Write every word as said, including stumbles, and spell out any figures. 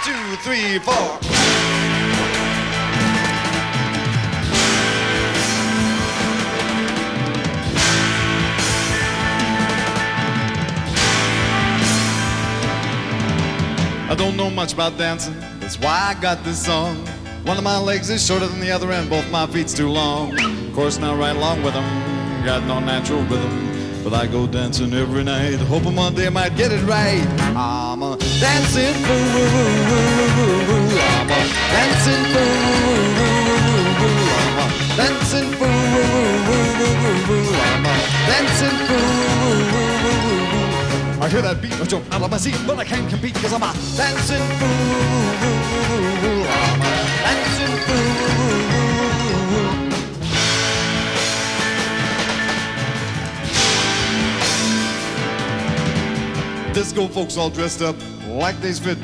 two, three, four. I don't know much about dancing, that's why I got this song. One of my legs is shorter than the other and both my feet's too long. Of course, now right along with them, got no natural rhythm. But I go dancing every night, hoping one day I might get it right. I'm a dancing fool, I'm a dancing fool, I'm a dancing fool, I'm a dancing fool. I hear that beat, I jump out of my seat, but I can't compete because I'm a dancing fool. I'm a dancing fool. Disco folks all dressed up like they's fit